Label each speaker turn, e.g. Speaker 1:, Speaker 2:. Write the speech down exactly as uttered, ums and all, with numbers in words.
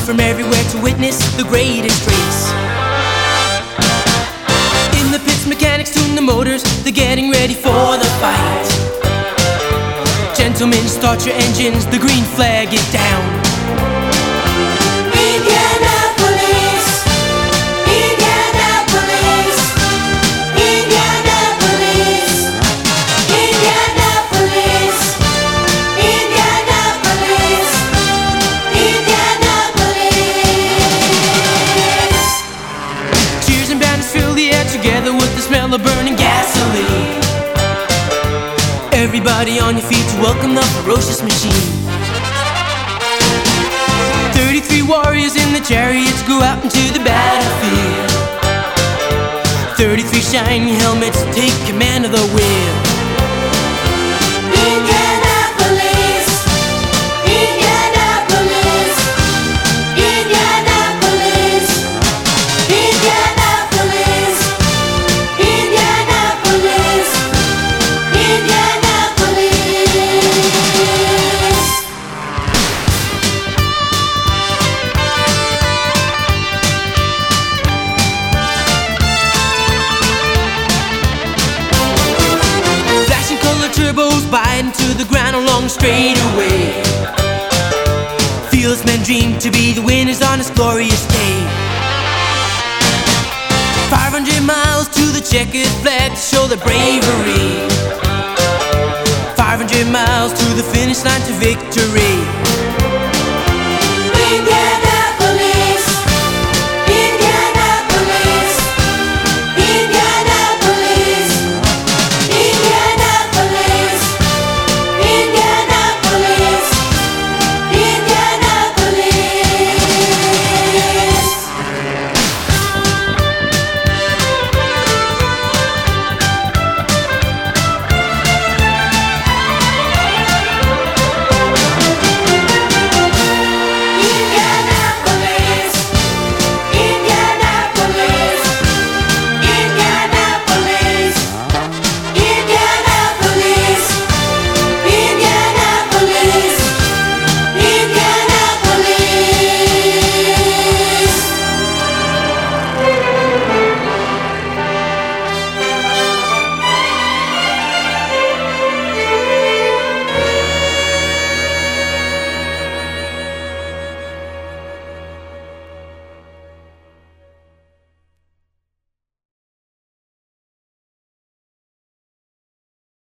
Speaker 1: from everywhere to witness the greatest race. In the pits, mechanics tune the motors, they're getting ready for the fight. Gentlemen, start your engines, the green flag is down.
Speaker 2: Indianapolis, Indianapolis, Indianapolis, Indianapolis, Indianapolis, Indianapolis.
Speaker 1: Cheers and banners fill the air together with the smell of burning gasoline. Everybody on your feet to welcome the ferocious machine. Thirty-three warriors in the chariots go out into the battlefield. Thirty-three shining helmets take command of the wheel.
Speaker 2: Indianapolis, Indianapolis, Indianapolis, Indianapolis, Indianapolis, Indianapolis.
Speaker 1: Flashing color turbos biting to the ground along the straightaway. Fearless men dream to be the winners on this glorious day. Five hundred miles to the checkered flag to show their bravery. Five hundred miles to the finish line to victory.
Speaker 2: Indianapolis.